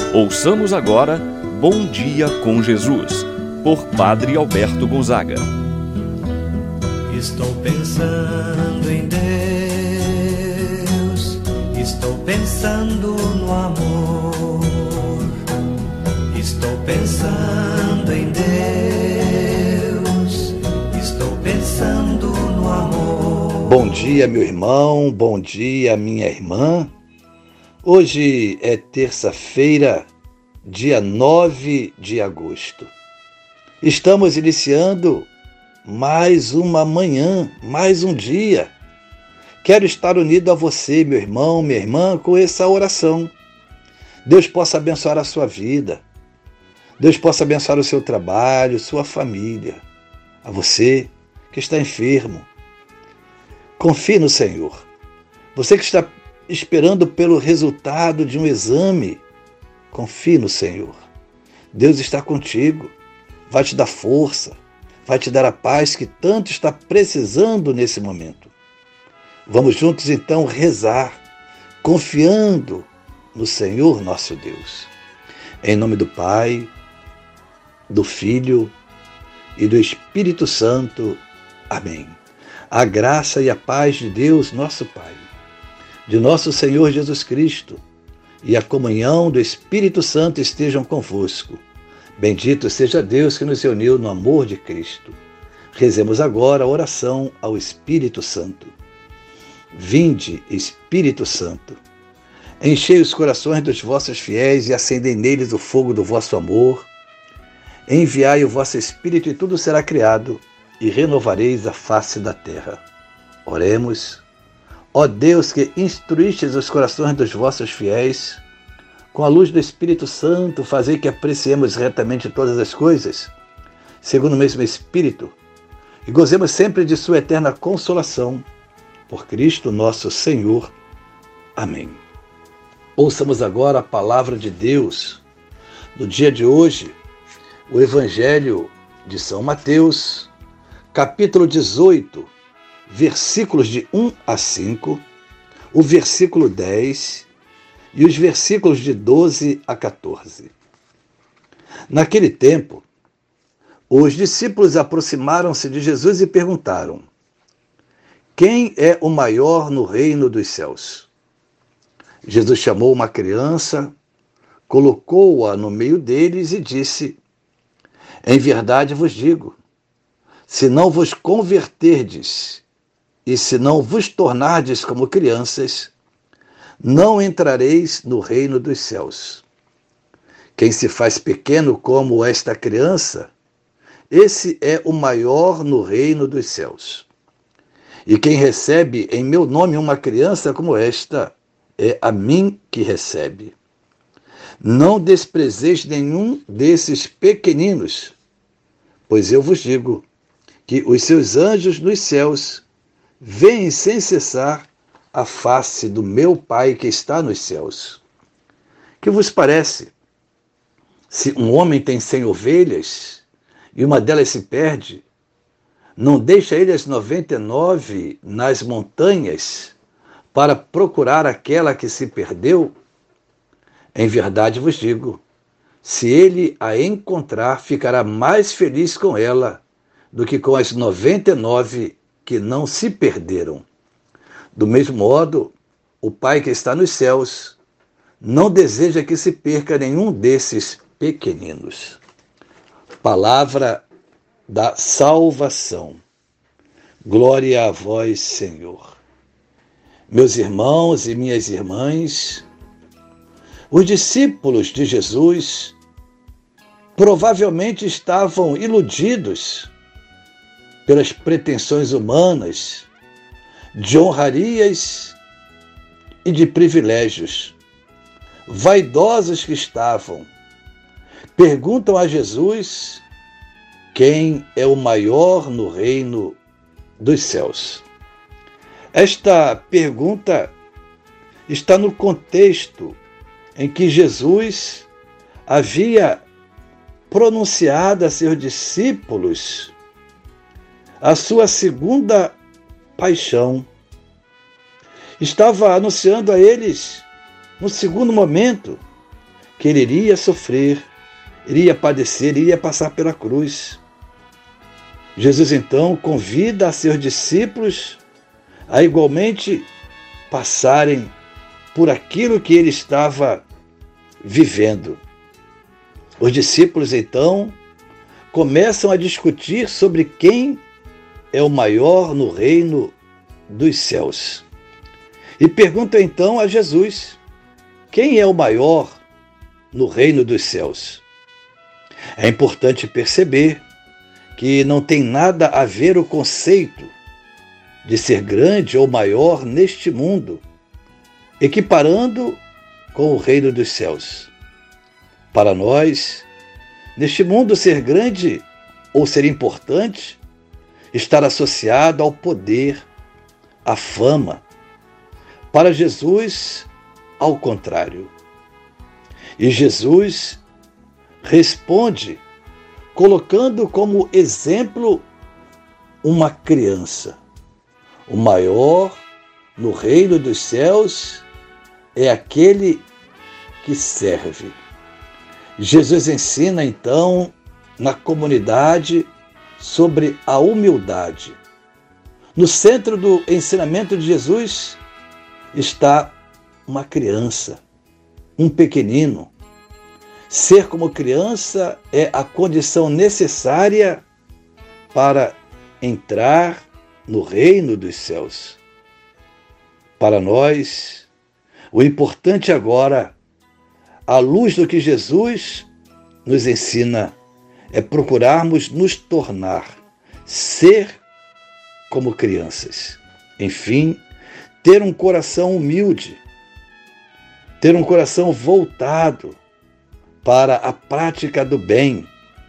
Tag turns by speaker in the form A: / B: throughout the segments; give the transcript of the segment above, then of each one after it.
A: Ouçamos agora Bom Dia com Jesus, por Padre Alberto Gonzaga.
B: Estou pensando em Deus, estou pensando no amor, estou pensando em Deus, estou pensando no amor.
C: Bom dia, meu irmão, bom dia, minha irmã. Hoje é terça-feira, dia 9 de agosto. Estamos iniciando mais uma manhã, mais um dia. Quero estar unido a você, meu irmão, minha irmã, com essa oração. Deus possa abençoar a sua vida. Deus possa abençoar o seu trabalho, sua família. A você que está enfermo. Confie no Senhor. Você que está esperando pelo resultado de um exame, confie no Senhor. Deus está contigo, vai te dar força, vai te dar a paz que tanto está precisando nesse momento. Vamos juntos então rezar, confiando no Senhor nosso Deus. Em nome do Pai, do Filho e do Espírito Santo. Amém. A graça e a paz de Deus, nosso Pai, de nosso Senhor Jesus Cristo e a comunhão do Espírito Santo estejam convosco. Bendito seja Deus que nos uniu no amor de Cristo. Rezemos agora a oração ao Espírito Santo. Vinde, Espírito Santo, enchei os corações dos vossos fiéis e acendei neles o fogo do vosso amor. Enviai o vosso Espírito e tudo será criado, e renovareis a face da terra. Oremos. Ó Deus, que instruístes os corações dos vossos fiéis, com a luz do Espírito Santo, fazei que apreciemos retamente todas as coisas, segundo o mesmo Espírito, e gozemos sempre de sua eterna consolação, por Cristo nosso Senhor. Amém. Ouçamos agora a palavra de Deus. No dia de hoje, o Evangelho de São Mateus, capítulo 18, versículos de 1 a 5, o versículo 10 e os versículos de 12 a 14. Naquele tempo, os discípulos aproximaram-se de Jesus e perguntaram: quem é o maior no reino dos céus? Jesus chamou uma criança, colocou-a no meio deles e disse: em verdade vos digo, se não vos converterdes e se não vos tornardes como crianças, não entrareis no reino dos céus. Quem se faz pequeno como esta criança, esse é o maior no reino dos céus. E quem recebe em meu nome uma criança como esta, é a mim que recebe. Não desprezeis nenhum desses pequeninos, pois eu vos digo que os seus anjos nos céus veem sem cessar a face do meu Pai que está nos céus. Que vos parece? Se um homem tem 100 ovelhas e uma delas se perde, não deixa ele as 99 nas montanhas para procurar aquela que se perdeu? Em verdade vos digo, se ele a encontrar, ficará mais feliz com ela do que com as 99 que não se perderam. Do mesmo modo, o Pai que está nos céus não deseja que se perca nenhum desses pequeninos. Palavra da salvação. Glória a vós, Senhor. Meus irmãos e minhas irmãs, os discípulos de Jesus provavelmente estavam iludidos pelas pretensões humanas, de honrarias e de privilégios. Vaidosos que estavam, perguntam a Jesus quem é o maior no reino dos céus. Esta pergunta está no contexto em que Jesus havia pronunciado a seus discípulos a sua segunda paixão. Estava anunciando a eles, no segundo momento, que ele iria sofrer, iria padecer, iria passar pela cruz. Jesus então convida a seus discípulos a igualmente passarem por aquilo que ele estava vivendo. Os discípulos então começam a discutir sobre quem é o maior no reino dos céus. E perguntam então a Jesus: quem é o maior no reino dos céus? É importante perceber que não tem nada a ver o conceito de ser grande ou maior neste mundo, equiparando com o reino dos céus. Para nós, neste mundo, ser grande ou ser importante, estar associado ao poder, à fama. Para Jesus, ao contrário. E Jesus responde colocando como exemplo uma criança. O maior no reino dos céus é aquele que serve. Jesus ensina então na comunidade sobre a humildade. No centro do ensinamento de Jesus está uma criança, um pequenino. Ser como criança é a condição necessária para entrar no reino dos céus. Para nós, o importante agora, à luz do que Jesus nos ensina, é procurarmos nos tornar, ser como crianças. Enfim, ter um coração humilde, ter um coração voltado para a prática do bem.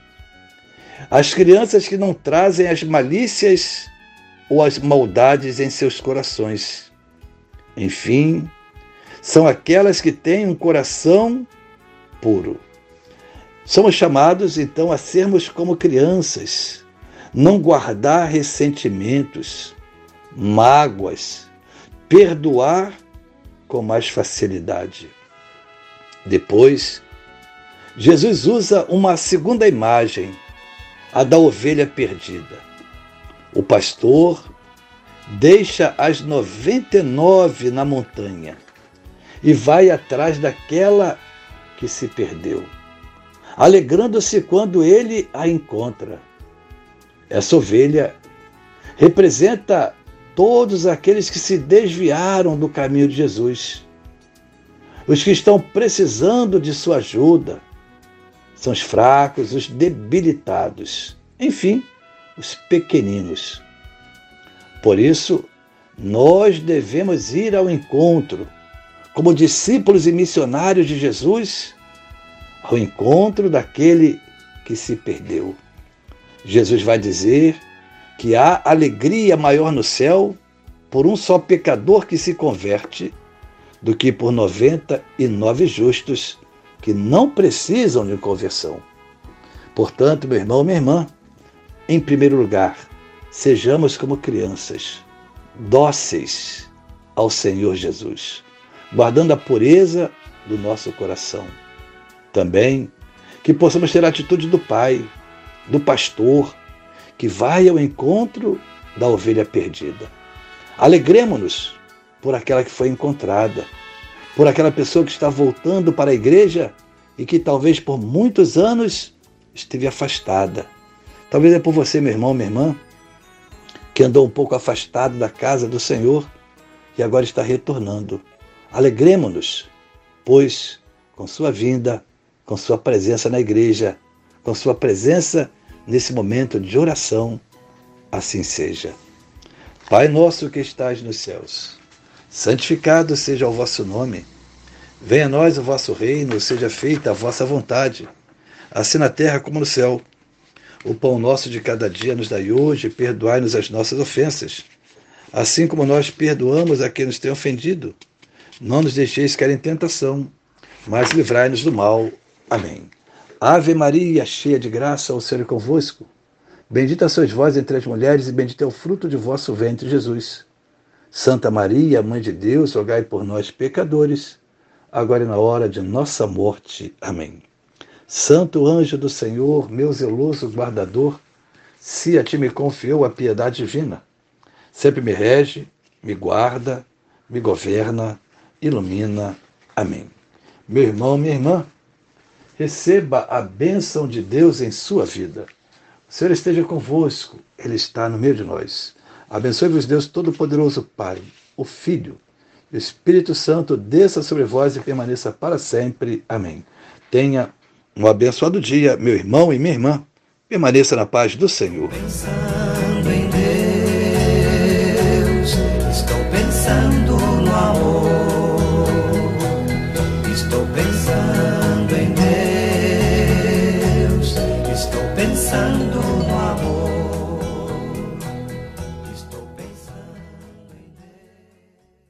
C: As crianças que não trazem as malícias ou as maldades em seus corações. Enfim, são aquelas que têm um coração puro. Somos chamados, então, a sermos como crianças, não guardar ressentimentos, mágoas, perdoar com mais facilidade. Depois, Jesus usa uma segunda imagem, a da ovelha perdida. O pastor deixa as 99 na montanha e vai atrás daquela que se perdeu, alegrando-se quando ele a encontra. Essa ovelha representa todos aqueles que se desviaram do caminho de Jesus, os que estão precisando de sua ajuda. São os fracos, os debilitados, enfim, os pequeninos. Por isso, nós devemos ir ao encontro, como discípulos e missionários de Jesus, ao encontro daquele que se perdeu. Jesus vai dizer que há alegria maior no céu por um só pecador que se converte do que por 99 justos que não precisam de conversão. Portanto, meu irmão, minha irmã, em primeiro lugar, sejamos como crianças, dóceis ao Senhor Jesus, guardando a pureza do nosso coração. Também que possamos ter a atitude do Pai, do pastor, que vai ao encontro da ovelha perdida. Alegremo-nos por aquela que foi encontrada, por aquela pessoa que está voltando para a igreja e que talvez por muitos anos esteve afastada. Talvez é por você, meu irmão, minha irmã, que andou um pouco afastado da casa do Senhor e agora está retornando. Alegremo-nos, pois com sua vinda, com sua presença na igreja, com sua presença nesse momento de oração, assim seja. Pai nosso que estás nos céus, santificado seja o vosso nome. Venha a nós o vosso reino, seja feita a vossa vontade, assim na terra como no céu. O pão nosso de cada dia nos dai hoje, perdoai-nos as nossas ofensas, assim como nós perdoamos a quem nos tem ofendido. Não nos deixeis cair em tentação, mas livrai-nos do mal. Amém. Ave Maria, cheia de graça, o Senhor é convosco. Bendita sois vós entre as mulheres e bendito é o fruto de vosso ventre, Jesus. Santa Maria, Mãe de Deus, rogai por nós, pecadores, agora e na hora de nossa morte. Amém. Santo anjo do Senhor, meu zeloso guardador, se a ti me confiou a piedade divina, sempre me rege, me guarda, me governa, ilumina. Amém. Meu irmão, minha irmã, receba a bênção de Deus em sua vida. O Senhor esteja convosco, Ele está no meio de nós. Abençoe-vos Deus Todo-Poderoso, Pai, o Filho, o Espírito Santo, desça sobre vós e permaneça para sempre. Amém. Tenha um abençoado dia, meu irmão e minha irmã. Permaneça na paz do Senhor.
B: Pensando em Deus, estou pensando no amor.